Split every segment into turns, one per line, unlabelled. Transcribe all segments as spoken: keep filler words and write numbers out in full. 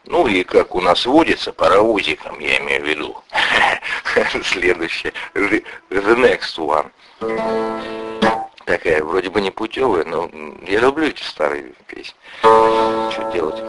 Ну и как у нас водится, паровозиком, я имею в виду. Следующее. The next one. Такая, вроде бы не путевая, но я люблю эти старые песни. Что делать?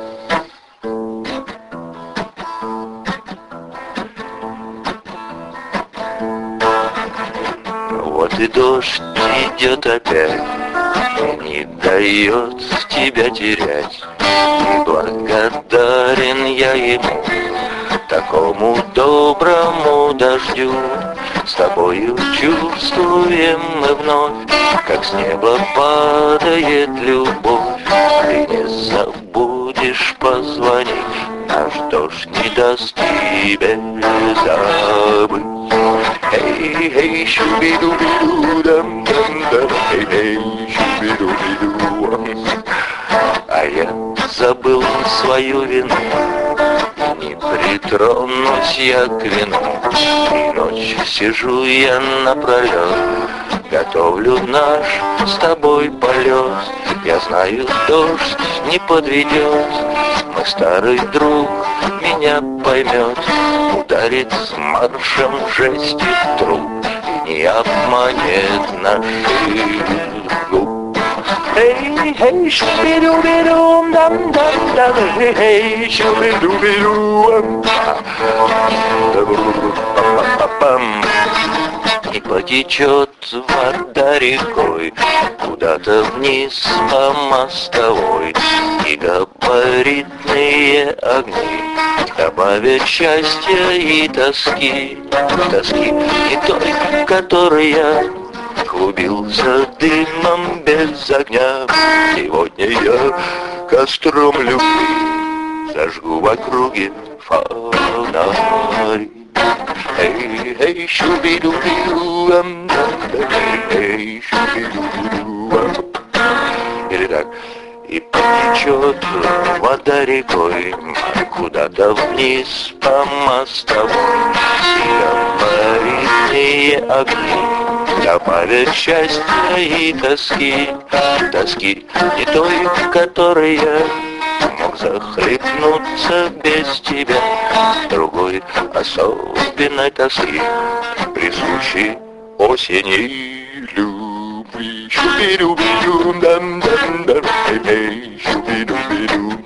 Вот и дождь идет опять, не дает тебя терять. И благодарен я ему, такому доброму дождю. С тобою чувствуем мы вновь, как с неба падает любовь. Ты не забудешь позвонить, наш дождь не даст тебе забыть. Эй, эй, шуби-ду-би-ду, дам-дам-дам, эй, эй, шуби-ду-би-ду. А я забыл свою вину, не притронусь я к вину. И ночь сижу я напролет, готовлю наш с тобой полет. Я знаю, дождь не подведет, мой старый друг меня поймет. Ударит с маршем жести труп и не обманет наших губ. Эй, эй, шубиду-биду, дам-дам-дам, эй, эй, шубиду-биду. И потечет вода рекой куда-то вниз по мостовой, и габаритные огни добавят счастья и тоски. Тоски не той, которой я клубился дымом без огня. Сегодня я костром любви зажгу в округе фонари. Эй, эй, шуби-ду-би-ду, эй, шуби-ду-би-ду. Или так. И потечет вода рекой куда-то вниз по мостовой, и габаритные огни добавят счастья и тоски. Тоски не той, в которой я мог захлебнуться без тебя, другой особенной тоски, присущей осени любви. Шуби-ду-би-ду, дам-дам-дам, эй, шуби-ду-би-ду.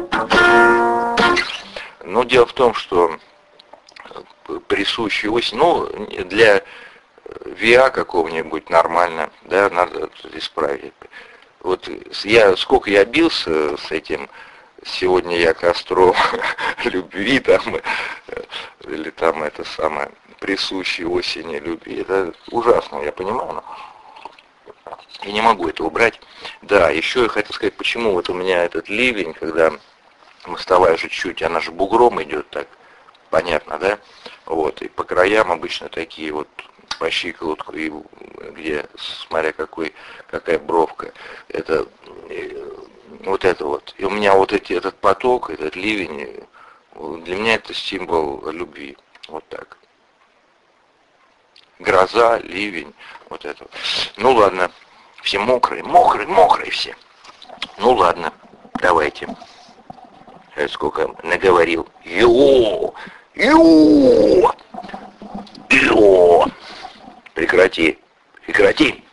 Но дело в том, что присущей осень, ну, для ВИА какого-нибудь нормально, да, надо исправить. Вот я, сколько я бился с этим, сегодня я костром любви, там, или там это самое, присущей осени любви, это ужасно, я понимаю, но я не могу это убрать. Да, еще я хотел сказать, почему вот у меня этот ливень, когда мостовая же чуть, она же бугром идет так, понятно, да, вот, и по краям обычно такие вот, по щиколотку, и где, смотря какой, какая бровка, это вот это вот. И у меня вот эти, этот поток, этот ливень, для меня это символ любви. Вот так. Гроза, ливень, вот это. Ну ладно, все мокрые, мокрые, мокрые все. Ну ладно, давайте. Сколько наговорил. Ё! Ё! Ё! Прекрати, прекрати.